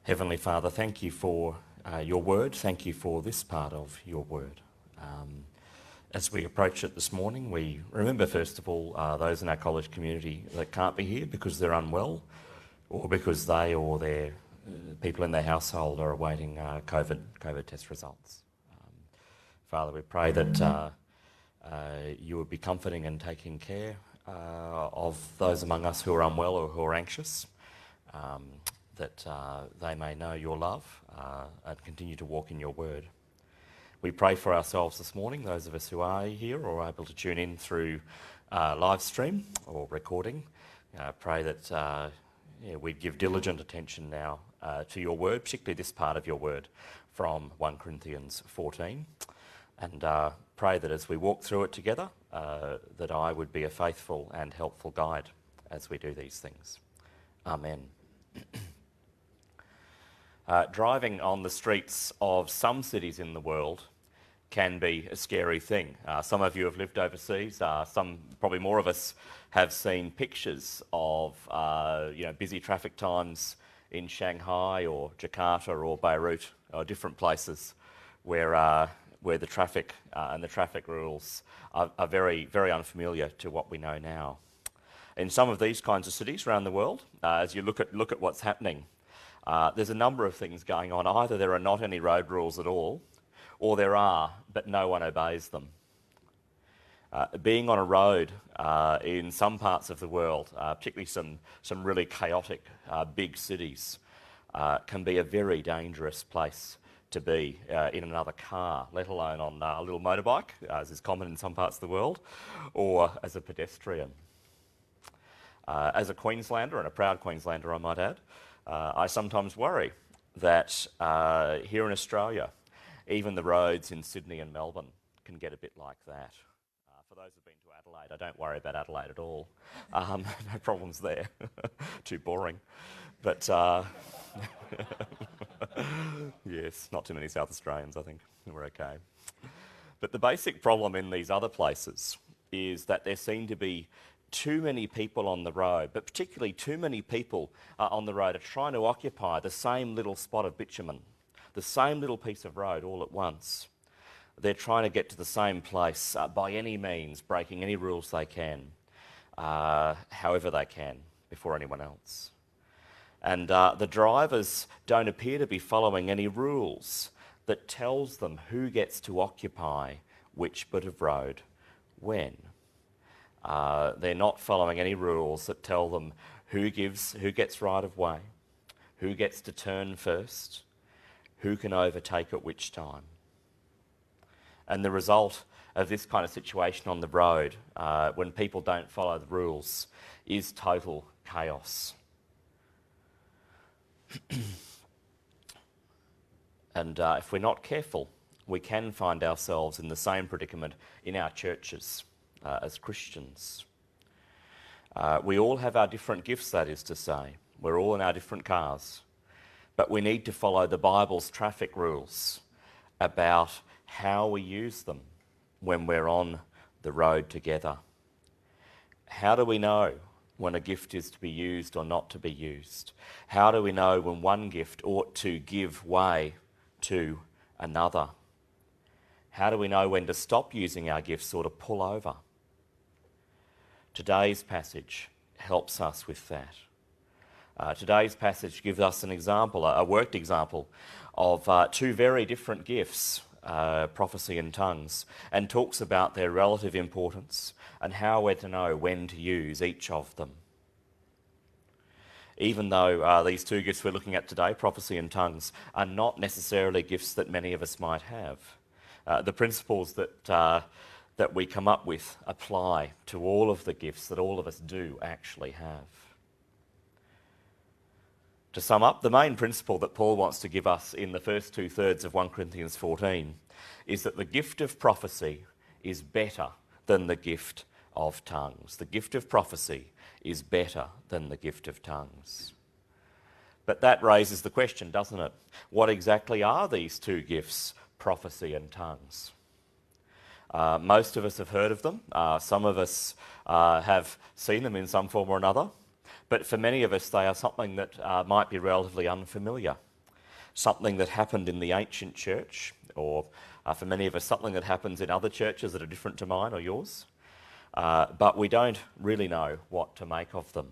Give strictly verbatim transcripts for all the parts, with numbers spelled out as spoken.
Heavenly Father, thank you for uh, your word. Thank you for this part of your word. Um, as we approach it this morning, we remember, first of all, uh, those in our college community that can't be here because they're unwell or because they or their uh, people in their household are awaiting uh, COVID, COVID test results. Um, Father, we pray that uh, uh, you would be comforting and taking care uh, of those among us who are unwell or who are anxious. Um, that uh, they may know your love uh, and continue to walk in your word. We pray for ourselves this morning, those of us who are here or are able to tune in through uh, live stream or recording. Uh, pray that uh, yeah, we'd give diligent attention now uh, to your word, particularly this part of your word from First Corinthians fourteen. And uh, pray that as we walk through it together, uh, that I would be a faithful and helpful guide as we do these things. Amen. Uh, driving on the streets of some cities in the world can be a scary thing. Uh, some of you have lived overseas. Uh, some, probably more of us, have seen pictures of uh, you know, busy traffic times in Shanghai or Jakarta or Beirut or different places where uh, where the traffic uh, and the traffic rules are, are very, very unfamiliar to what we know now. In some of these kinds of cities around the world, uh, as you look at look at what's happening, Uh, there's a number of things going on. Either there are not any road rules at all, or there are, but no one obeys them. Uh, being on a road uh, in some parts of the world, uh, particularly some, some really chaotic uh, big cities, uh, can be a very dangerous place to be uh, in another car, let alone on uh, a little motorbike, as is common in some parts of the world, or as a pedestrian. Uh, as a Queenslander, and a proud Queenslander I might add, Uh, I sometimes worry that uh, here in Australia, even the roads in Sydney and Melbourne can get a bit like that. Uh, for those who've been to Adelaide, I don't worry about Adelaide at all. Um, no problems there. Too boring. But uh, yes, not too many South Australians, I think. We're okay. But the basic problem in these other places is that there seem to be too many people on the road, but particularly too many people uh, on the road are trying to occupy the same little spot of bitumen, the same little piece of road all at once. They're trying to get to the same place uh, by any means, breaking any rules they can, uh, however they can, before anyone else. And uh, the drivers don't appear to be following any rules that tells them who gets to occupy which bit of road when. Uh, they're not following any rules that tell them who gives, who gets right of way, who gets to turn first, who can overtake at which time. And the result of this kind of situation on the road, uh, when people don't follow the rules, is total chaos. And uh, if we're not careful, we can find ourselves in the same predicament in our churches. Uh, as Christians. Uh, we all have our different gifts, that is to say. We're all in our different cars. But we need to follow the Bible's traffic rules about how we use them when we're on the road together. How do we know when a gift is to be used or not to be used? How do we know when one gift ought to give way to another? How do we know when to stop using our gifts or to pull over? Today's passage helps us with that. Uh, today's passage gives us an example, a worked example, of uh, two very different gifts, uh, prophecy and tongues, and talks about their relative importance and how we're to know when to use each of them. Even though uh, these two gifts we're looking at today, prophecy and tongues, are not necessarily gifts that many of us might have. Uh, the principles that uh, that we come up with apply to all of the gifts that all of us do actually have. To sum up, the main principle that Paul wants to give us in the first two thirds of First Corinthians fourteen is that the gift of prophecy is better than the gift of tongues. The gift of prophecy is better than the gift of tongues. But that raises the question, doesn't it? What exactly are these two gifts, prophecy and tongues? Uh, most of us have heard of them. Uh, some of us uh, have seen them in some form or another. But for many of us, they are something that uh, might be relatively unfamiliar. something that happened in the ancient church, or uh, for many of us, something that happens in other churches that are different to mine or yours. Uh, but we don't really know what to make of them.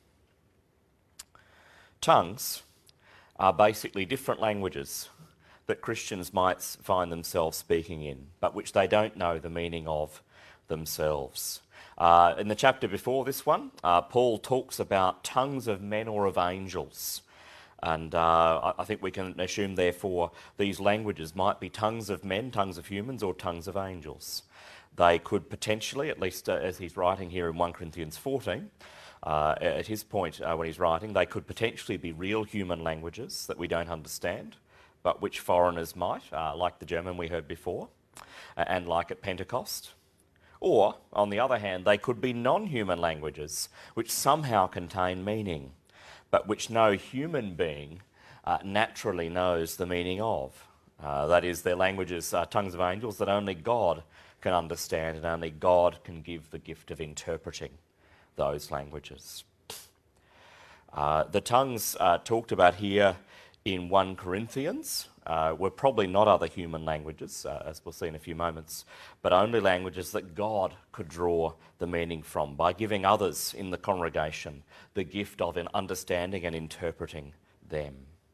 Tongues are basically different languages that Christians might find themselves speaking in, but which they don't know the meaning of themselves. Uh, in the chapter before this one, uh, Paul talks about tongues of men or of angels. And uh, I think we can assume, therefore, these languages might be tongues of men, tongues of humans, or tongues of angels. They could potentially, at least uh, as he's writing here in First Corinthians fourteen, uh, at his point uh, when he's writing, they could potentially be real human languages that we don't understand, but which foreigners might, uh, like the German we heard before, and like at Pentecost. Or, on the other hand, they could be non-human languages, which somehow contain meaning, but which no human being uh, naturally knows the meaning of. Uh, that is, they're languages, uh, tongues of angels, that only God can understand, and only God can give the gift of interpreting those languages. Uh, the tongues uh, talked about here in First Corinthians uh, were probably not other human languages, uh, as we'll see in a few moments, but only languages that God could draw the meaning from by giving others in the congregation the gift of understanding and interpreting them.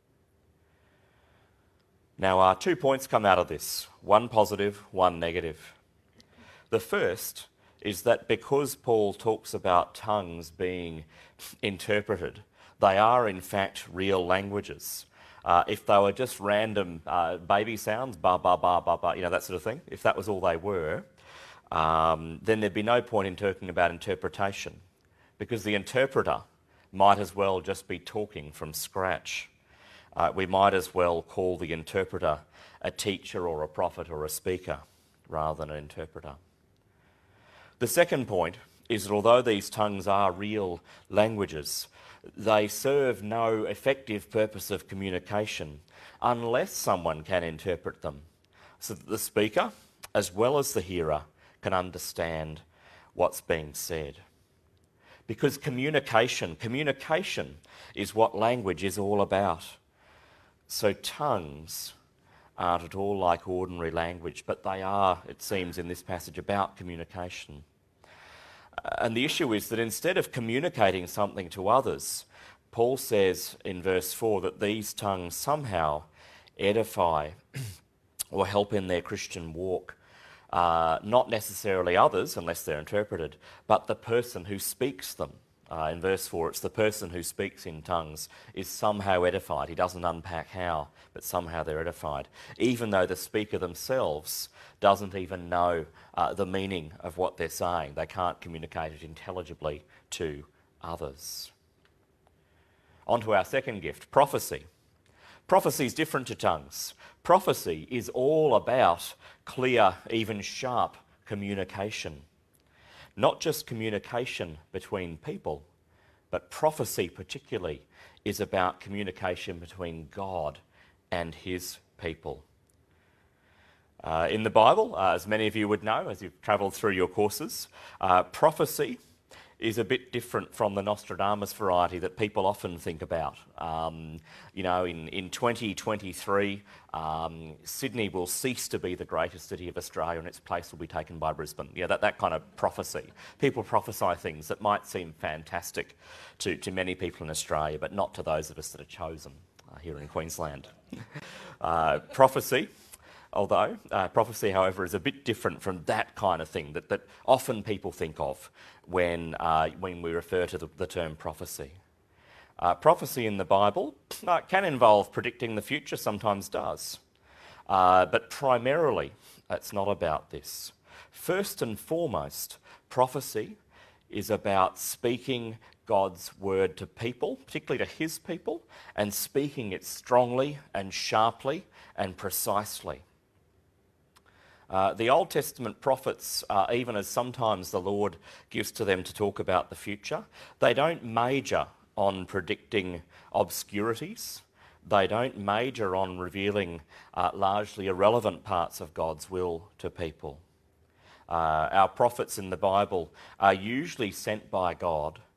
Now, uh, two points come out of this, one positive, one negative. The first is that because Paul talks about tongues being interpreted, they are in fact real languages. Uh, if they were just random uh, baby sounds, ba ba ba ba ba, you know, that sort of thing, if that was all they were, um, then there'd be no point in talking about interpretation, because the interpreter might as well just be talking from scratch. Uh, we might as well call the interpreter a teacher or a prophet or a speaker rather than an interpreter. The second point is that although these tongues are real languages, they serve no effective purpose of communication unless someone can interpret them, so that the speaker, as well as the hearer, can understand what's being said. Because communication, communication is what language is all about. So tongues aren't at all like ordinary language, but they are, it seems in this passage, about communication. And the issue is that instead of communicating something to others, Paul says in verse four that these tongues somehow edify or help in their Christian walk, uh, not necessarily others, unless they're interpreted, but the person who speaks them. Uh, in verse four, it's the person who speaks in tongues is somehow edified. He doesn't unpack how, but somehow they're edified, even though the speaker themselves doesn't even know uh, the meaning of what they're saying. They can't communicate it intelligibly to others. On to our second gift, prophecy. Prophecy is different to tongues. Prophecy is all about clear, even sharp communication. Not just communication between people, but prophecy particularly is about communication between God and his people. Uh, in the Bible, uh, as many of you would know as you've travelled through your courses, uh, prophecy is a bit different from the Nostradamus variety that people often think about. Um, you know, in, in twenty twenty-three, um, Sydney will cease to be the greatest city of Australia and its place will be taken by Brisbane. Yeah, that, that kind of prophecy. People prophesy things that might seem fantastic to, to many people in Australia, but not to those of us that are chosen uh, here in Queensland. uh, prophecy. Although, uh, prophecy, however, is a bit different from that kind of thing that, that often people think of when, uh, when we refer to the, the term prophecy. Uh, prophecy in the Bible uh, can involve predicting the future, sometimes does. Uh, but primarily, it's not about this. First and foremost, prophecy is about speaking God's word to people, particularly to his people, and speaking it strongly and sharply and precisely. Uh, the Old Testament prophets, uh, even as sometimes the Lord gives to them to talk about the future, they don't major on predicting obscurities. They don't major on revealing uh, largely irrelevant parts of God's will to people. Uh, our prophets in the Bible are usually sent by God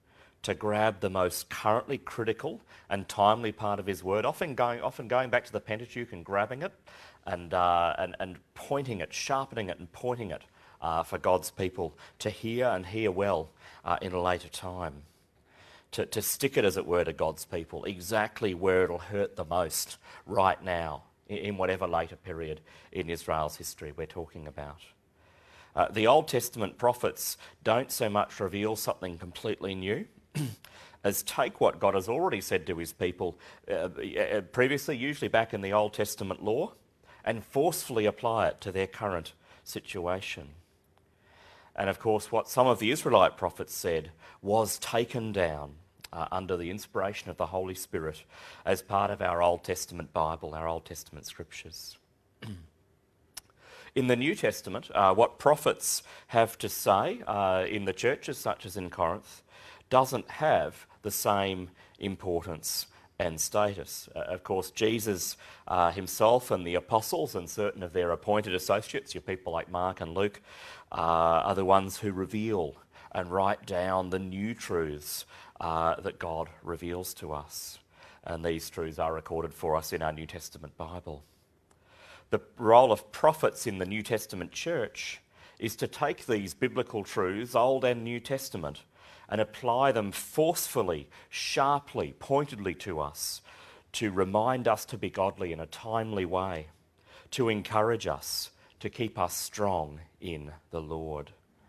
to grab the most currently critical and timely part of his word, often going, often going back to the Pentateuch and grabbing it and, uh, and, and pointing it, sharpening it and pointing it uh, for God's people to hear and hear well uh, in a later time. To, to stick it, as it were, to God's people, exactly where it'll hurt the most right now, in, in whatever later period in Israel's history we're talking about. Uh, the Old Testament prophets don't so much reveal something completely new as take what God has already said to his people uh, uh, previously, usually back in the Old Testament law, and forcefully apply it to their current situation. And of course, what some of the Israelite prophets said was taken down uh, under the inspiration of the Holy Spirit as part of our Old Testament Bible, our Old Testament scriptures. In the New Testament, uh, what prophets have to say uh, in the churches, such as in Corinth, doesn't have the same importance and status. Uh, of course, Jesus uh, himself and the apostles and certain of their appointed associates, your people like Mark and Luke, uh, are the ones who reveal and write down the new truths uh, that God reveals to us. And these truths are recorded for us in our New Testament Bible. The role of prophets in the New Testament church is to take these biblical truths, Old and New Testament, and apply them forcefully, sharply, pointedly to us, to remind us to be godly in a timely way, to encourage us, to keep us strong in the Lord.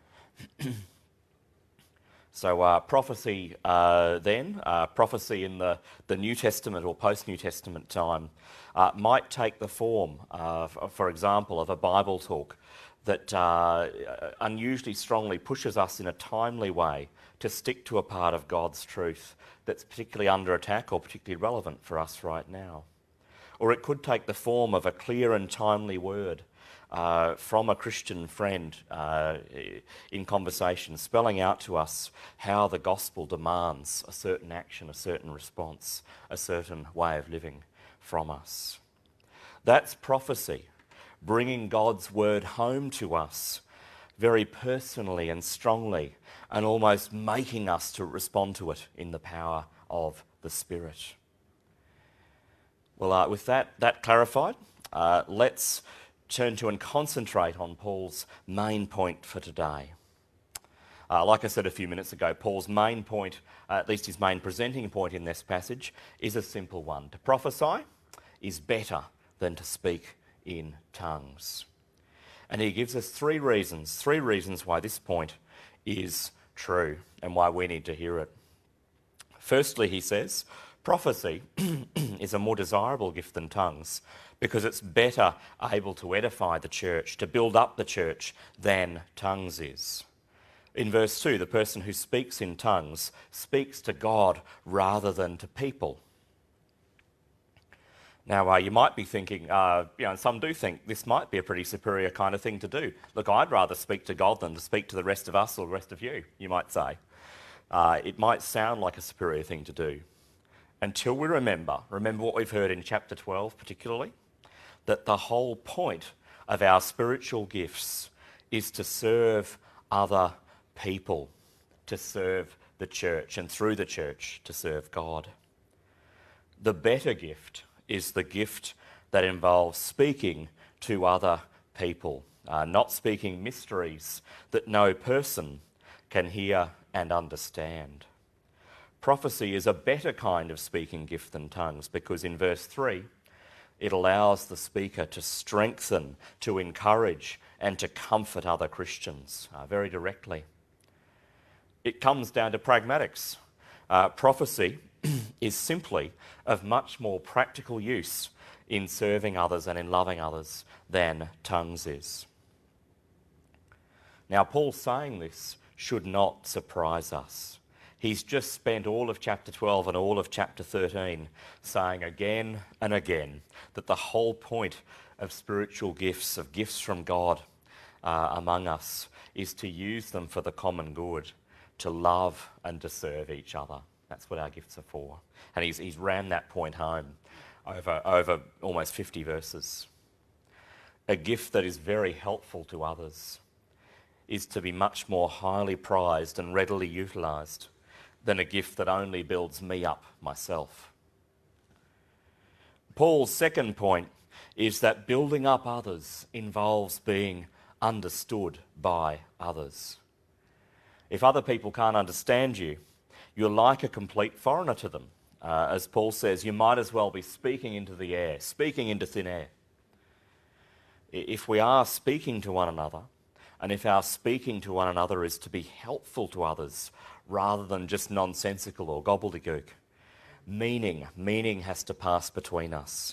So uh, prophecy uh, then, uh, prophecy in the, the New Testament or post-New Testament time uh, might take the form, uh, f- for example, of a Bible talk that uh, unusually strongly pushes us in a timely way to stick to a part of God's truth that's particularly under attack or particularly relevant for us right now. Or it could take the form of a clear and timely word uh, from a Christian friend uh, in conversation, spelling out to us how the gospel demands a certain action, a certain response, a certain way of living from us. That's prophecy, bringing God's word home to us very personally and strongly, and almost making us to respond to it in the power of the Spirit. Well, uh, with that, that clarified, uh, let's turn to and concentrate on Paul's main point for today. Uh, like I said a few minutes ago, Paul's main point, uh, at least his main presenting point in this passage, is a simple one. To prophesy is better than to speak in tongues. And he gives us three reasons, three reasons why this point is true and why we need to hear it. Firstly, he says, prophecy is a more desirable gift than tongues because it's better able to edify the church, to build up the church, than tongues is. In verse two, the person who speaks in tongues speaks to God rather than to people. Now, uh, you might be thinking, uh, you know, and some do think this might be a pretty superior kind of thing to do. Look, I'd rather speak to God than to speak to the rest of us or the rest of you, you might say. Uh, it might sound like a superior thing to do. Until we remember, remember what we've heard in chapter twelve particularly, that the whole point of our spiritual gifts is to serve other people, to serve the church, and through the church to serve God. The better gift is the gift that involves speaking to other people, uh, not speaking mysteries that no person can hear and understand. Prophecy is a better kind of speaking gift than tongues because in verse three, it allows the speaker to strengthen, to encourage, and to comfort other Christians uh, very directly. It comes down to pragmatics. Uh, prophecy is simply of much more practical use in serving others and in loving others than tongues is. Now, Paul saying this should not surprise us. He's just spent all of chapter twelve and all of chapter thirteen saying again and again that the whole point of spiritual gifts, of gifts from God uh, among us, is to use them for the common good, to love and to serve each other. That's what our gifts are for. And he's, he's ran that point home over, over almost fifty verses. A gift that is very helpful to others is to be much more highly prized and readily utilised than a gift that only builds me up myself. Paul's second point is that building up others involves being understood by others. If other people can't understand you, you're like a complete foreigner to them. Uh, as Paul says, you might as well be speaking into the air, speaking into thin air. If we are speaking to one another, and if our speaking to one another is to be helpful to others rather than just nonsensical or gobbledygook, meaning, meaning has to pass between us.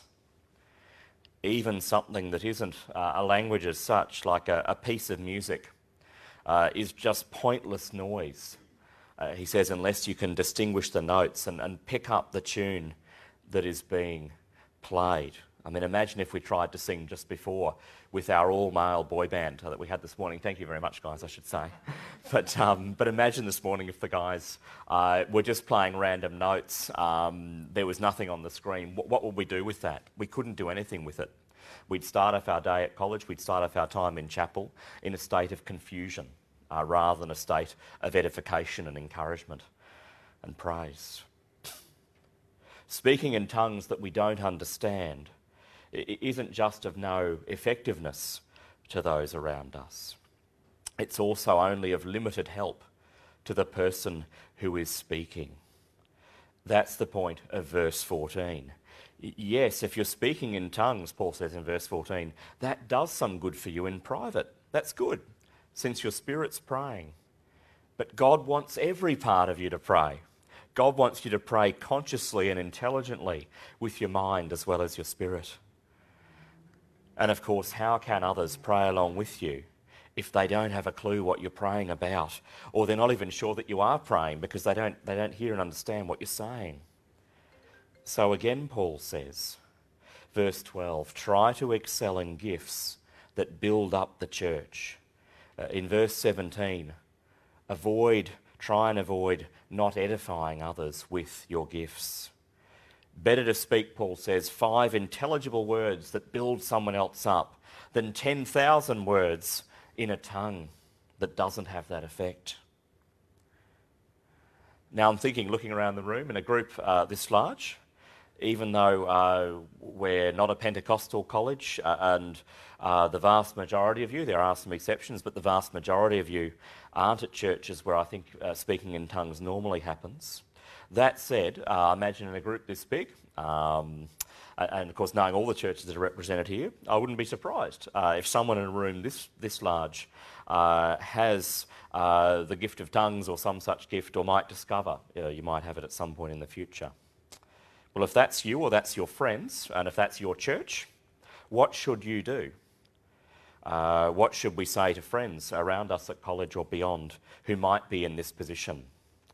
Even something that isn't uh, a language as such, like a, a piece of music, uh, is just pointless noise. Uh, he says, unless you can distinguish the notes and, and pick up the tune that is being played. I mean, imagine if we tried to sing just before with our all-male boy band that we had this morning. Thank you very much, guys, I should say. But um, but imagine this morning if the guys uh, were just playing random notes. Um, there was nothing on the screen. What, what would we do with that? We couldn't do anything with it. We'd start off our day at college, we'd start off our time in chapel in a state of confusion uh, rather than a state of edification and encouragement and praise. Speaking in tongues that we don't understand it isn't just of no effectiveness to those around us. It's also only of limited help to the person who is speaking. That's the point of verse fourteen. Yes, if you're speaking in tongues, Paul says in verse fourteen, that does some good for you in private. That's good, since your spirit's praying. But God wants every part of you to pray. God wants you to pray consciously and intelligently with your mind as well as your spirit. And of course, how can others pray along with you if they don't have a clue what you're praying about, or they're not even sure that you are praying because they don't, they don't hear and understand what you're saying? So again, Paul says, verse twelve, try to excel in gifts that build up the church. Uh, in verse seventeen, avoid, try and avoid not edifying others with your gifts. Better to speak, Paul says, five intelligible words that build someone else up than ten thousand words in a tongue that doesn't have that effect. Now I'm thinking, looking around the room, in a group uh, this large, even though uh, we're not a Pentecostal college uh, and uh, the vast majority of you, there are some exceptions, but the vast majority of you aren't at churches where I think uh, speaking in tongues normally happens. That said, uh, imagine in a group this big, um, and of course knowing all the churches that are represented here, I wouldn't be surprised uh, if someone in a room this, this large uh, has uh, the gift of tongues or some such gift, or might discover uh, you might have it at some point in the future. Well, if that's you or that's your friends, and if that's your church, what should you do? Uh, what should we say to friends around us at college or beyond who might be in this position?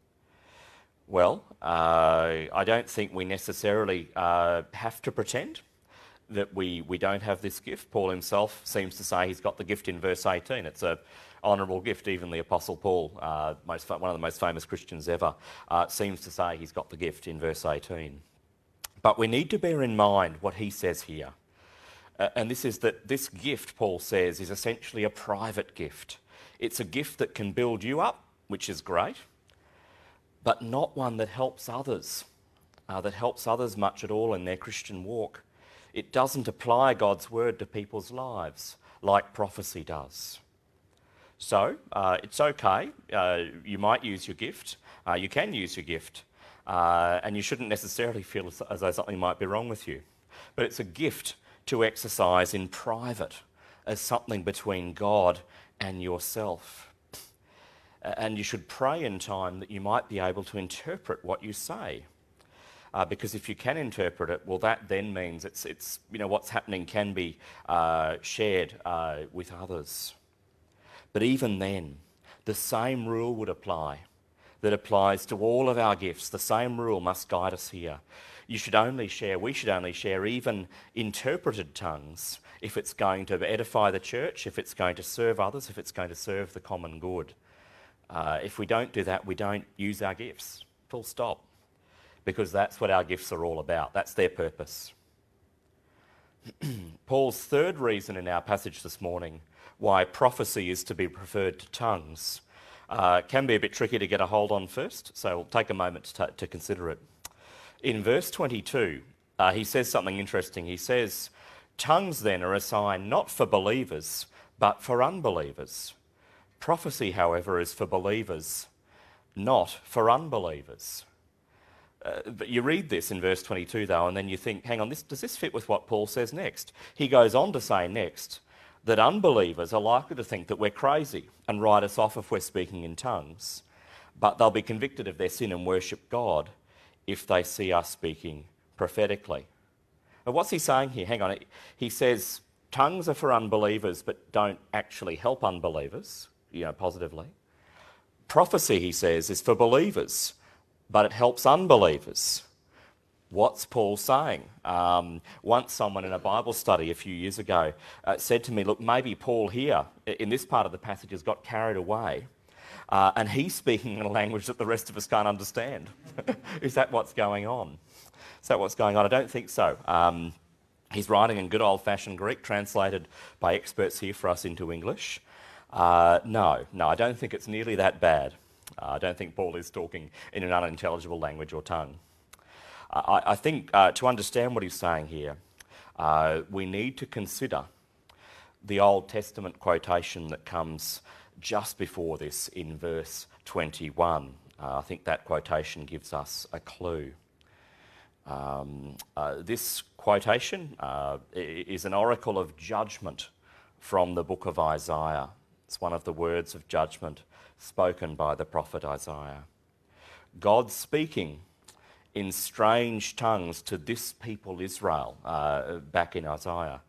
Well, uh, I don't think we necessarily uh, have to pretend that we, we don't have this gift. Paul himself seems to say he's got the gift in verse eighteen. It's an honourable gift. Even the Apostle Paul, uh, most, one of the most famous Christians ever, uh, seems to say he's got the gift in verse eighteen. But we need to bear in mind what he says here. Uh, and this is that this gift, Paul says, is essentially a private gift. It's a gift that can build you up, which is great, but not one that helps others, uh, that helps others much at all in their Christian walk. It doesn't apply God's word to people's lives like prophecy does. So uh, it's okay, uh, you might use your gift, uh, you can use your gift, uh, and you shouldn't necessarily feel as, as though something might be wrong with you. But it's a gift to exercise in private as something between God and yourself. And you should pray in time that you might be able to interpret what you say. Uh, because if you can interpret it, well, that then means it's, it's you know, what's happening can be uh, shared uh, with others. But even then, the same rule would apply that applies to all of our gifts. The same rule must guide us here. You should only share, we should only share even interpreted tongues if it's going to edify the church, if it's going to serve others, if it's going to serve the common good. Uh, if we don't do that, we don't use our gifts, full stop, because that's what our gifts are all about. That's their purpose. Paul's third reason in our passage this morning why prophecy is to be preferred to tongues uh, can be a bit tricky to get a hold on first, so we'll take a moment to, ta- to consider it. In verse twenty-two, uh, he says something interesting. He says, "Tongues then are a sign not for believers, but for unbelievers. Prophecy, however, is for believers, not for unbelievers." Uh, but you read this in verse twenty-two, though, and then you think, hang on, this, does this fit with what Paul says next? He goes on to say next that unbelievers are likely to think that we're crazy and write us off if we're speaking in tongues, but they'll be convicted of their sin and worship God if they see us speaking prophetically. But what's he saying here? Hang on. He says tongues are for unbelievers, but don't actually help unbelievers, you know, positively. Prophecy, he says, is for believers, but it helps unbelievers. What's Paul saying? Um, once someone in a Bible study a few years ago uh, said to me, look, maybe Paul here, in this part of the passage, has got carried away, uh, and he's speaking in a language that the rest of us can't understand. Is that what's going on? Is that what's going on? I don't think so. Um, he's writing in good old-fashioned Greek, translated by experts here for us into English. Uh, no, no, I don't think it's nearly that bad. Uh, I don't think Paul is talking in an unintelligible language or tongue. Uh, I, I think uh, to understand what he's saying here, uh, we need to consider the Old Testament quotation that comes just before this in verse twenty-one. Uh, I think that quotation gives us a clue. Um, uh, this quotation uh, is an oracle of judgment from the book of Isaiah. It's one of the words of judgment spoken by the prophet Isaiah. God speaking in strange tongues to this people Israel, uh, back in Isaiah,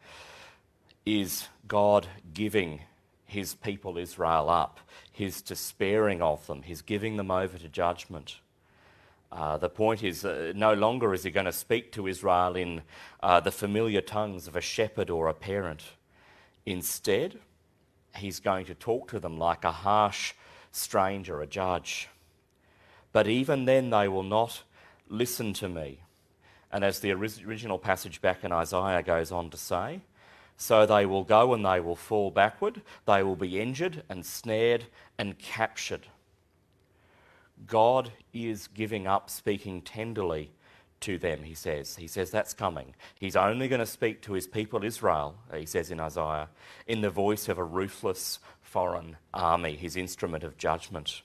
is God giving his people Israel up, his despairing of them, his giving them over to judgment. Uh, the point is, uh, no longer is he going to speak to Israel in uh, the familiar tongues of a shepherd or a parent. Instead, he's going to talk to them like a harsh stranger, a judge. But even then they will not listen to me. And as the original passage back in Isaiah goes on to say, so they will go and they will fall backward, they will be injured and snared and captured. God is giving up speaking tenderly to them, he says. He says that's coming. He's only going to speak to his people Israel, he says in Isaiah, in the voice of a ruthless foreign army, his instrument of judgment.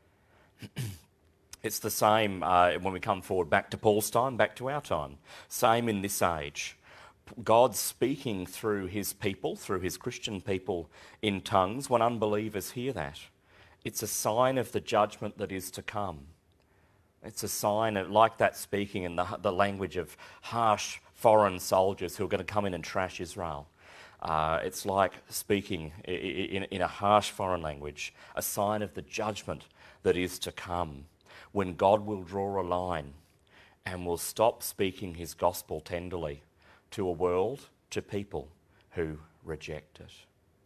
It's the same uh, when we come forward back to Paul's time, back to our time. Same in this age. God's speaking through his people, through his Christian people in tongues. When unbelievers hear that, it's a sign of the judgment that is to come. It's a sign of, like that speaking in the, the language of harsh foreign soldiers who are going to come in and trash Israel. Uh, it's like speaking in, in, in a harsh foreign language, a sign of the judgment that is to come, when God will draw a line and will stop speaking his gospel tenderly to a world, to people who reject it.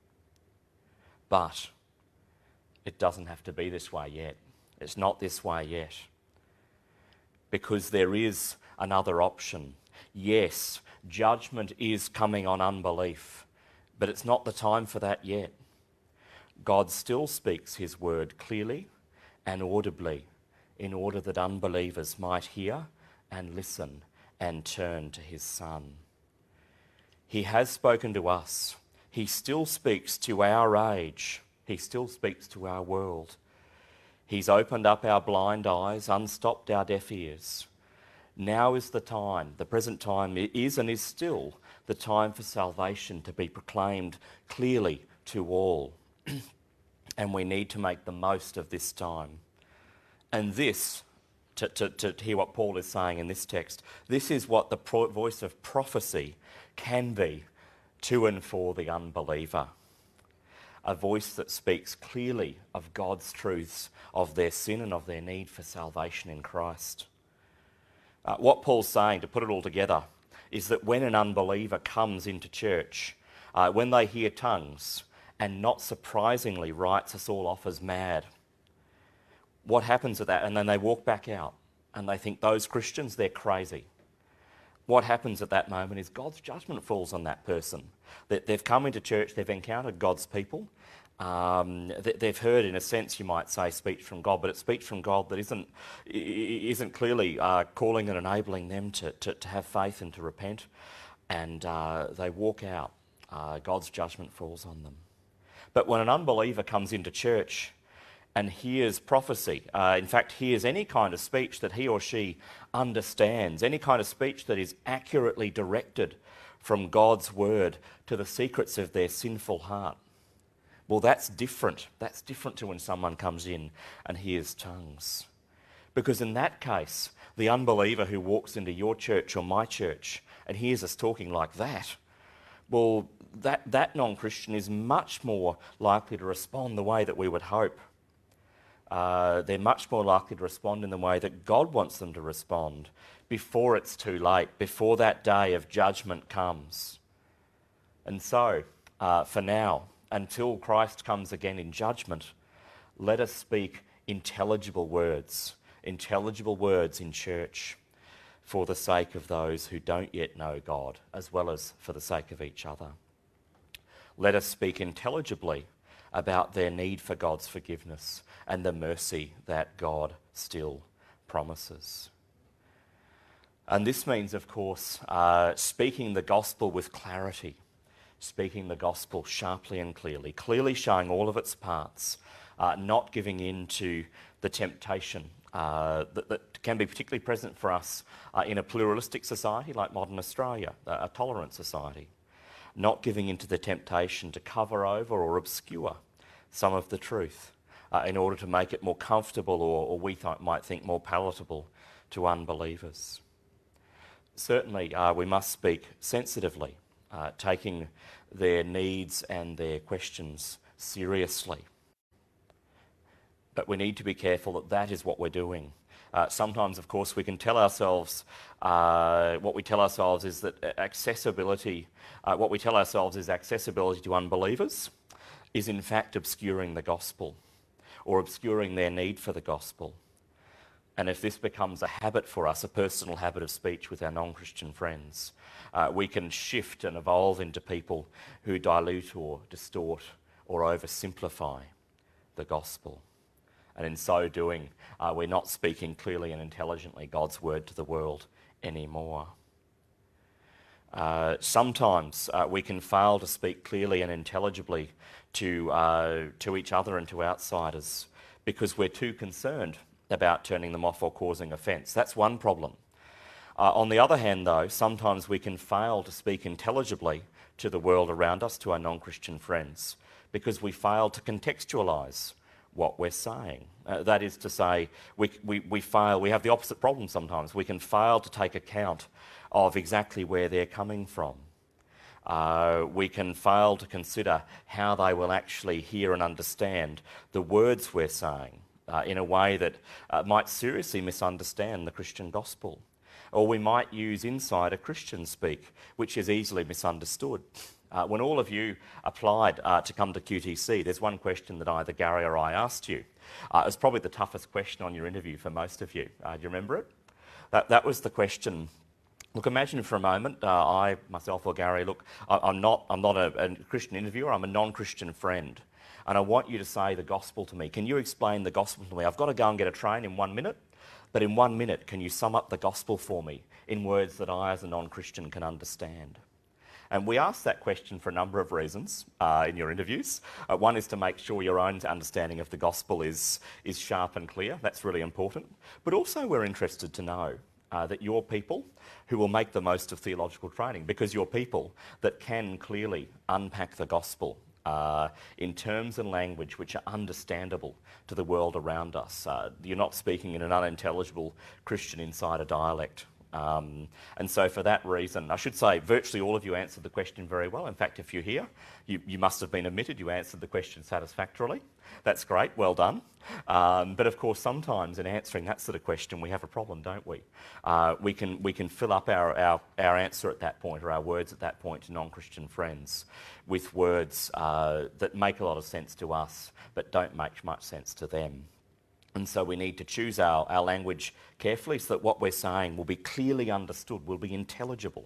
But it doesn't have to be this way yet. It's not this way yet. Because there is another option. Yes, judgment is coming on unbelief, but it's not the time for that yet. God still speaks his word clearly and audibly in order that unbelievers might hear and listen and turn to his Son. He has spoken to us. He still speaks to our age. He still speaks to our world. He's opened up our blind eyes, unstopped our deaf ears. Now is the time, the present time is and is still the time for salvation to be proclaimed clearly to all. And we need to make the most of this time. And this, to, to, to hear what Paul is saying in this text, this is what the pro- voice of prophecy can be to and for the unbeliever. A voice that speaks clearly of God's truths, of their sin and of their need for salvation in Christ. Uh, what Paul's saying, to put it all together, is that when an unbeliever comes into church, uh, when they hear tongues, and not surprisingly writes us all off as mad, what happens at that? And then they walk back out and they think those Christians, they're crazy. What happens at that moment is God's judgment falls on that person. That they've come into church, they've encountered God's people, Um, they've heard, in a sense, you might say, speech from God, but it's speech from God that isn't isn't clearly uh, calling and enabling them to, to, to have faith and to repent, and uh, they walk out. Uh, God's judgment falls on them. But when an unbeliever comes into church and hears prophecy, uh, in fact, hears any kind of speech that he or she understands, any kind of speech that is accurately directed from God's word to the secrets of their sinful heart, well, that's different. That's different to when someone comes in and hears tongues. Because in that case, the unbeliever who walks into your church or my church and hears us talking like that, well, that, that non-Christian is much more likely to respond the way that we would hope. Uh, they're much more likely to respond in the way that God wants them to respond before it's too late, before that day of judgment comes. And so, uh, for now, until Christ comes again in judgment, let us speak intelligible words, intelligible words in church for the sake of those who don't yet know God, as well as for the sake of each other. Let us speak intelligibly about their need for God's forgiveness and the mercy that God still promises. And this means, of course, uh, speaking the gospel with clarity, speaking the gospel sharply and clearly, clearly showing all of its parts, uh, not giving in to the temptation uh, that, that can be particularly present for us uh, in a pluralistic society like modern Australia, a tolerant society, not giving in to the temptation to cover over or obscure some of the truth uh, in order to make it more comfortable or, or we th- might think more palatable to unbelievers. Certainly, uh, we must speak sensitively, Uh, taking their needs and their questions seriously. But we need to be careful that that is what we're doing. Uh, sometimes, of course, we can tell ourselves, uh, what we tell ourselves is that accessibility, uh, what we tell ourselves is accessibility to unbelievers is in fact obscuring the gospel or obscuring their need for the gospel. And if this becomes a habit for us, a personal habit of speech with our non-Christian friends, uh, we can shift and evolve into people who dilute or distort or oversimplify the gospel. And in so doing, uh, we're not speaking clearly and intelligently God's word to the world anymore. Uh, sometimes uh, we can fail to speak clearly and intelligibly to, uh, to each other and to outsiders because we're too concerned about turning them off or causing offence. That's one problem. Uh, on the other hand, though, sometimes we can fail to speak intelligibly to the world around us, to our non-Christian friends, because we fail to contextualise what we're saying. Uh, that is to say, we, we, we fail, we have the opposite problem sometimes. We can fail to take account of exactly where they're coming from. Uh, we can fail to consider how they will actually hear and understand the words we're saying uh, in a way that uh, might seriously misunderstand the Christian gospel. Or we might use insider Christian speak, which is easily misunderstood. Uh, when all of you applied uh, to come to Q T C, there's one question that either Gary or I asked you. Uh, it was probably the toughest question on your interview for most of you. Uh, do you remember it? That, that was the question. Look, imagine for a moment, uh, I, myself or Gary, look, I, I'm not, I'm not a, a Christian interviewer, I'm a non-Christian friend. And I want you to say the gospel to me. Can you explain the gospel to me? I've got to go and get a train in one minute. But in one minute, can you sum up the gospel for me in words that I, as a non-Christian, can understand? And we ask that question for a number of reasons uh, in your interviews. Uh, one is to make sure your own understanding of the gospel is, is sharp and clear. That's really important. But also we're interested to know uh, that you're people who will make the most of theological training, because you're people that can clearly unpack the gospel Uh, in terms and language which are understandable to the world around us. Uh, you're not speaking in an unintelligible Christian insider dialect. Um, and so for that reason, I should say virtually all of you answered the question very well. In fact, if you're here, you, you must have been admitted you answered the question satisfactorily. That's great, well done. Um, but of course, sometimes in answering that sort of question, we have a problem, don't we? Uh, we can we can fill up our, our, our answer at that point, or our words at that point to non-Christian friends, with words uh, that make a lot of sense to us, but don't make much sense to them. And so we need to choose our, our language carefully so that what we're saying will be clearly understood, will be intelligible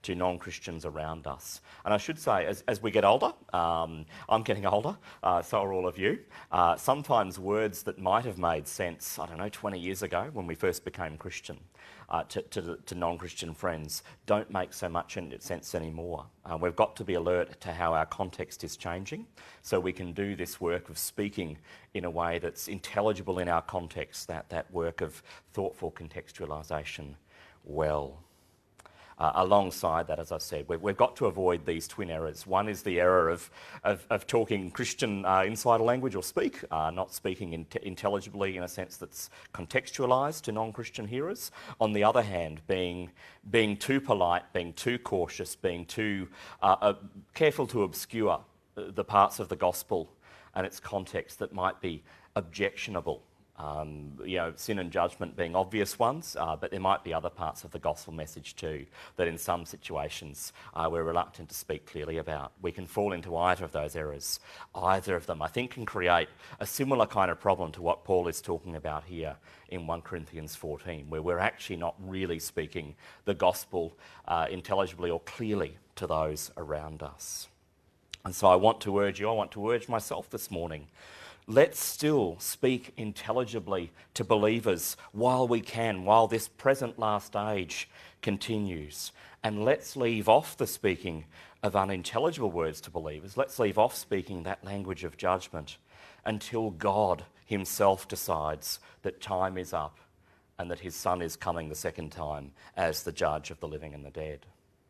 to non-Christians around us. And I should say, as, as we get older, um, I'm getting older, uh, so are all of you, uh, sometimes words that might have made sense, I don't know, twenty years ago when we first became Christian, uh, to, to, to non-Christian friends, don't make so much sense anymore. Uh, we've got to be alert to how our context is changing, so we can do this work of speaking in a way that's intelligible in our context, that, that work of thoughtful contextualisation well. Uh, alongside that, as I said, we've, we've got to avoid these twin errors. One is the error of, of, of talking Christian uh, insider language or speak, uh, not speaking in intelligibly in a sense that's contextualised to non-Christian hearers. On the other hand, being, being too polite, being too cautious, being too uh, uh, careful to obscure the parts of the gospel and its context that might be objectionable. Um, you know, sin and judgment being obvious ones, uh, but there might be other parts of the gospel message too that in some situations uh, we're reluctant to speak clearly about. We can fall into either of those errors. Either of them, I think, can create a similar kind of problem to what Paul is talking about here in First Corinthians fourteen, where we're actually not really speaking the gospel uh, intelligibly or clearly to those around us. And so I want to urge you, I want to urge myself this morning, let's still speak intelligibly to believers while we can, while this present last age continues. And let's leave off the speaking of unintelligible words to believers. Let's leave off speaking that language of judgment until God himself decides that time is up and that his Son is coming the second time as the judge of the living and the dead.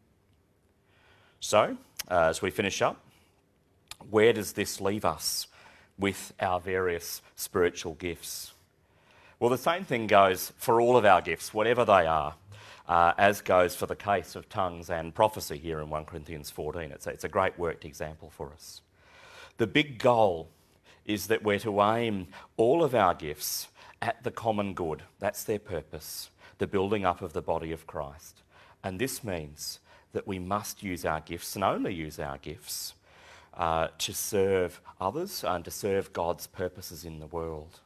So, uh, as we finish up, where does this leave us with our various spiritual gifts? Well, the same thing goes for all of our gifts, whatever they are, uh, as goes for the case of tongues and prophecy here in First Corinthians fourteen. It's a, it's a great worked example for us. The big goal is that we're to aim all of our gifts at the common good. That's their purpose, the building up of the body of Christ. And this means that we must use our gifts, and only use our gifts, Uh, to serve others and to serve God's purposes in the world.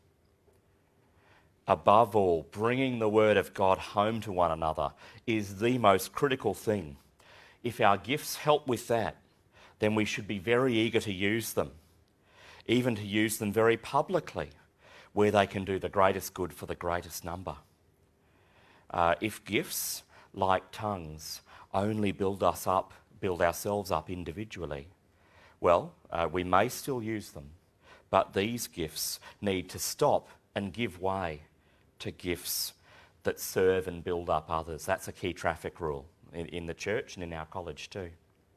Above all, bringing the word of God home to one another is the most critical thing. If our gifts help with that, then we should be very eager to use them, even to use them very publicly, where they can do the greatest good for the greatest number. Uh, if gifts, like tongues, only build us up, build ourselves up individually, well, uh, we may still use them, but these gifts need to stop and give way to gifts that serve and build up others. That's a key traffic rule in, in the church and in our college too.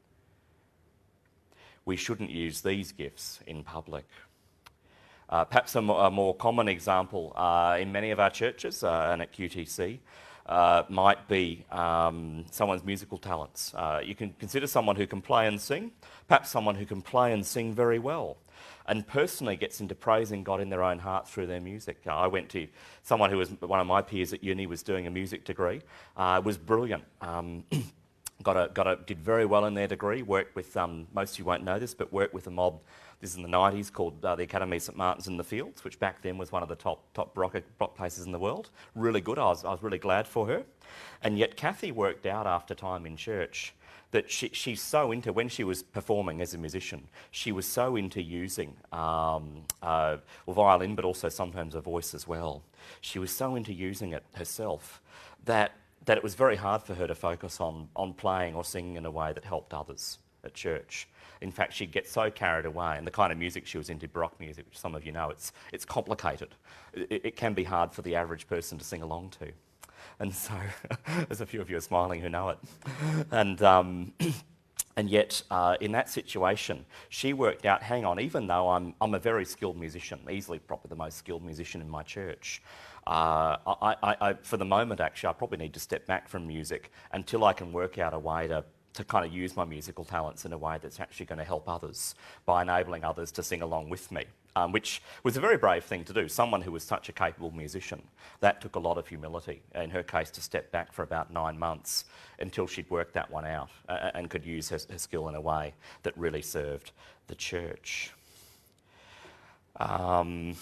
We shouldn't use these gifts in public. Uh, perhaps a, mo- a more common example uh, in many of our churches uh, and at Q T C Uh, might be um, someone's musical talents. Uh, you can consider someone who can play and sing, perhaps someone who can play and sing very well, and personally gets into praising God in their own heart through their music. Uh, I went to someone who was one of my peers at uni, was doing a music degree, uh, was brilliant. Um, got a, got a, did very well in their degree, worked with, um, most of you won't know this, but worked with a mob, this is in the nineties, called uh, the Academy of St Martin's in the Fields, which back then was one of the top top rock, rock places in the world. Really good, I was, I was really glad for her. And yet Kathy worked out after time in church that she, she's so into, when she was performing as a musician, she was so into using um, uh, well, violin, but also sometimes her voice as well. She was so into using it herself that that it was very hard for her to focus on, on playing or singing in a way that helped others at church. In fact, she'd get so carried away, and the kind of music she was into, baroque music, which some of you know, it's, it's complicated. It, it can be hard for the average person to sing along to. And so, there's a few of you are smiling who know it. And, um, and yet, uh, in that situation, she worked out, hang on, even though I'm, I'm a very skilled musician, easily probably the most skilled musician in my church, Uh, I, I, I, for the moment, actually, I probably need to step back from music until I can work out a way to, to kind of use my musical talents in a way that's actually going to help others by enabling others to sing along with me, um, which was a very brave thing to do. Someone who was such a capable musician, that took a lot of humility, in her case, to step back for about nine months until she'd worked that one out uh, and could use her, her skill in a way that really served the church. Um,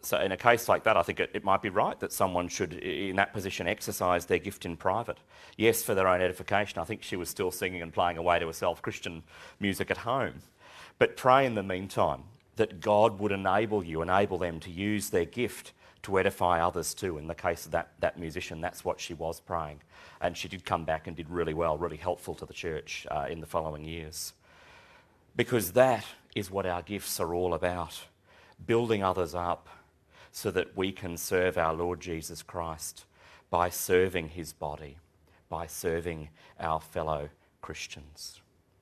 So in a case like that, I think it, it might be right that someone should, in that position, exercise their gift in private. Yes, for their own edification. I think she was still singing and playing away to herself Christian music at home. But pray in the meantime that God would enable you, enable them to use their gift to edify others too. In the case of that, that musician, that's what she was praying. And she did come back and did really well, really helpful to the church uh, in the following years. Because that is what our gifts are all about, building others up, so that we can serve our Lord Jesus Christ by serving his body, by serving our fellow Christians.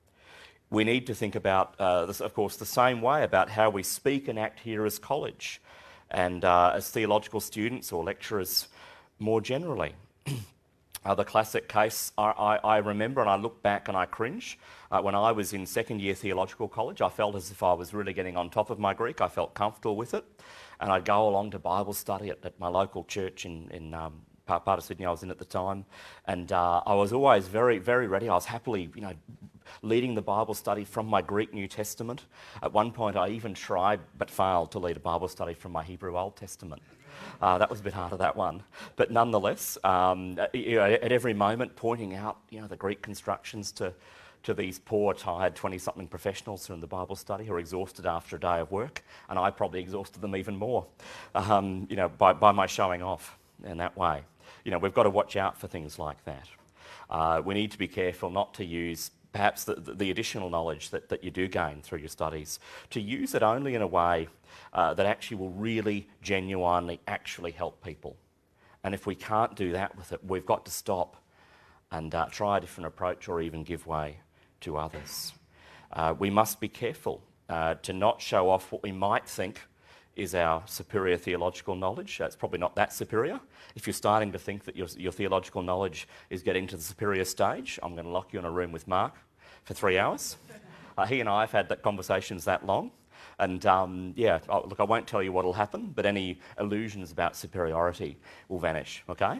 We need to think about, uh, this, of course, the same way about how we speak and act here as college and uh, as theological students or lecturers more generally. Uh, the classic case I, I, I remember, and I look back and I cringe, uh, when I was in second year theological college, I felt as if I was really getting on top of my Greek. I felt comfortable with it. And I'd go along to Bible study at, at my local church in, in um, part, part of Sydney I was in at the time. And uh, I was always very, very ready. I was happily, you know, leading the Bible study from my Greek New Testament. At one point I even tried, but failed, to lead a Bible study from my Hebrew Old Testament. Uh, that was a bit harder, that one. But nonetheless, um, you know, at every moment pointing out, you know, the Greek constructions to, to these poor, tired twenty-something professionals who are in the Bible study who are exhausted after a day of work, and I probably exhausted them even more, um, you know, by, by my showing off in that way. You know, we've got to watch out for things like that. Uh, we need to be careful not to use perhaps the, the additional knowledge that, that you do gain through your studies, to use it only in a way uh, that actually will really, genuinely, actually help people. And if we can't do that with it, we've got to stop and uh, try a different approach or even give way to others. Uh, we must be careful uh, to not show off what we might think is our superior theological knowledge. It's probably not that superior. If you're starting to think that your, your theological knowledge is getting to the superior stage, I'm going to lock you in a room with Mark for three hours. Uh, he and I have had that conversations that long. And um, yeah, oh, look, I won't tell you what will happen, but any illusions about superiority will vanish, okay?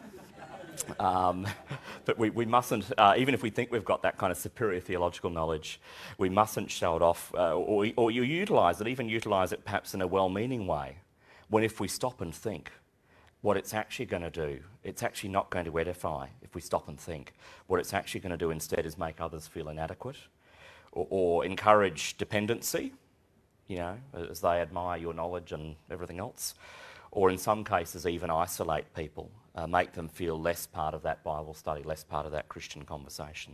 Um, but we, we mustn't, uh, even if we think we've got that kind of superior theological knowledge, we mustn't show it off, uh, or, or you utilise it, even utilise it perhaps in a well-meaning way, when if we stop and think what it's actually going to do, it's actually not going to edify if we stop and think. What it's actually going to do instead is make others feel inadequate, or, or encourage dependency, you know, as they admire your knowledge and everything else, or in some cases even isolate people. Uh, make them feel less part of that Bible study, less part of that Christian conversation.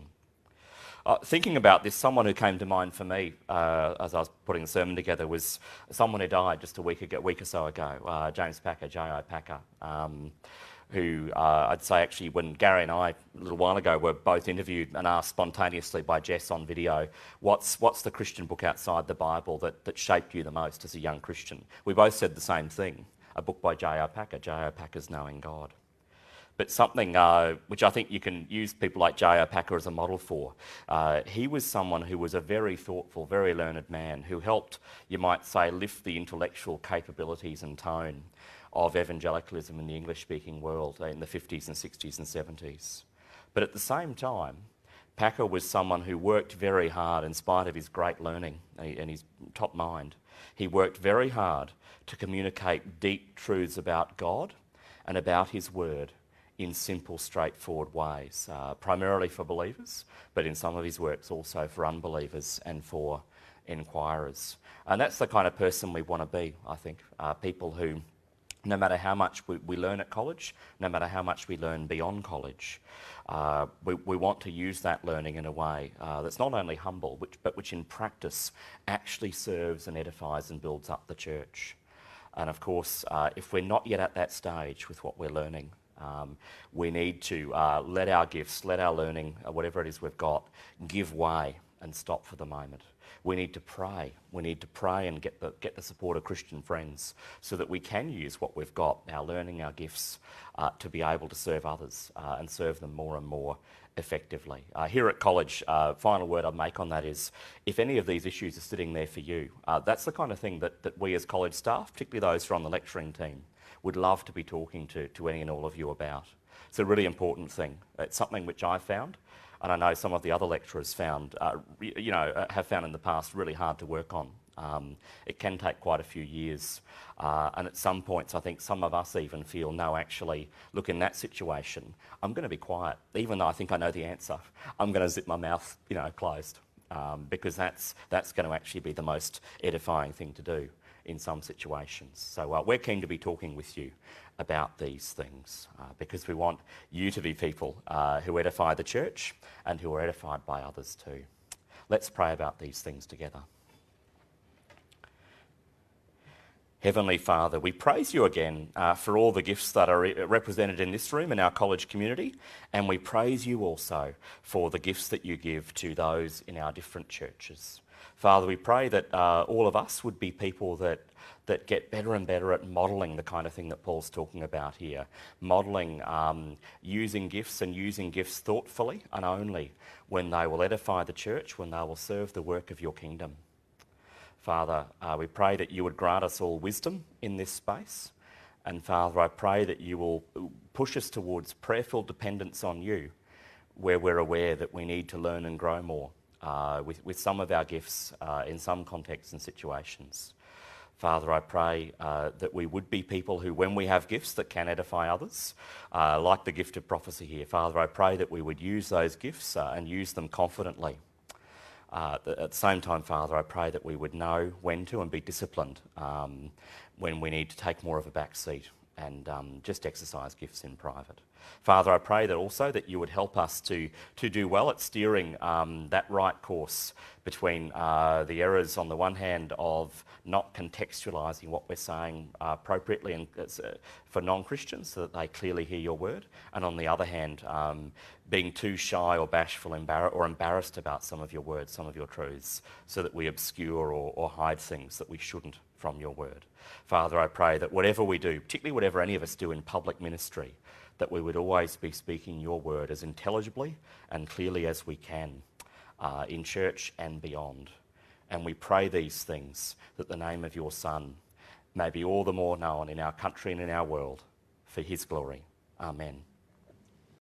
Uh, thinking about this, someone who came to mind for me uh, as I was putting the sermon together was someone who died just a week ago, week or so ago, uh, James Packer, J I Packer, um, who uh, I'd say actually when Gary and I a little while ago were both interviewed and asked spontaneously by Jess on video, what's what's the Christian book outside the Bible that, that shaped you the most as a young Christian? We both said the same thing, a book by J I Packer, J I Packer's Knowing God. But something uh, which I think you can use people like J I Packer as a model for. Uh, he was someone who was a very thoughtful, very learned man who helped, you might say, lift the intellectual capabilities and tone of evangelicalism in the English-speaking world in the fifties and sixties and seventies. But at the same time, Packer was someone who worked very hard in spite of his great learning and his top mind. He worked very hard to communicate deep truths about God and about his word in simple, straightforward ways, uh, primarily for believers, but in some of his works also for unbelievers and for inquirers. And that's the kind of person we want to be, I think, uh, people who, no matter how much we, we learn at college, no matter how much we learn beyond college, uh, we, we want to use that learning in a way uh, that's not only humble, which, but which in practice actually serves and edifies and builds up the church. And of course, uh, if we're not yet at that stage with what we're learning, Um, we need to uh, let our gifts, let our learning, uh, whatever it is we've got, give way and stop for the moment. We need to pray. We need to pray and get the, get the support of Christian friends so that we can use what we've got, our learning, our gifts, uh, to be able to serve others uh, and serve them more and more effectively. Uh, here at college, uh, final word I'd make on that is, if any of these issues are sitting there for you, uh, that's the kind of thing that, that we as college staff, particularly those who are on the lecturing team, would love to be talking to, to any and all of you about. It's a really important thing. It's something which I found, and I know some of the other lecturers found, uh, you know, have found in the past really hard to work on. Um, it can take quite a few years, uh, and at some points I think some of us even feel, no, actually, look, in that situation, I'm going to be quiet. Even though I think I know the answer, I'm going to zip my mouth, you know, closed, um, because that's, that's going to actually be the most edifying thing to do in some situations. So uh, we're keen to be talking with you about these things uh, because we want you to be people uh, who edify the church and who are edified by others too. Let's pray about these things together. Heavenly Father, we praise you again uh, for all the gifts that are re- represented in this room in our college community, and we praise you also for the gifts that you give to those in our different churches. Father, we pray that uh, all of us would be people that, that get better and better at modelling the kind of thing that Paul's talking about here, modelling um, using gifts and using gifts thoughtfully and only when they will edify the church, when they will serve the work of your kingdom. Father, uh, we pray that you would grant us all wisdom in this space. And Father, I pray that you will push us towards prayerful dependence on you, where we're aware that we need to learn and grow more uh, with, with some of our gifts uh, in some contexts and situations. Father, I pray uh, that we would be people who, when we have gifts that can edify others, uh, like the gift of prophecy here, Father, I pray that we would use those gifts uh, and use them confidently. Uh, at the same time, Father, I pray that we would know when to and be disciplined um, when we need to take more of a back seat and um, just exercise gifts in private. Father, I pray that also that you would help us to, to do well at steering um, that right course between uh, the errors on the one hand of not contextualising what we're saying uh, appropriately and, uh, for non-Christians so that they clearly hear your word, and on the other hand, um, being too shy or bashful embar- or embarrassed about some of your words, some of your truths, so that we obscure or, or hide things that we shouldn't from your word. Father, I pray that whatever we do, particularly whatever any of us do in public ministry, that we would always be speaking your word as intelligibly and clearly as we can uh, in church and beyond. And we pray these things that the name of your Son may be all the more known in our country and in our world for his glory. Amen.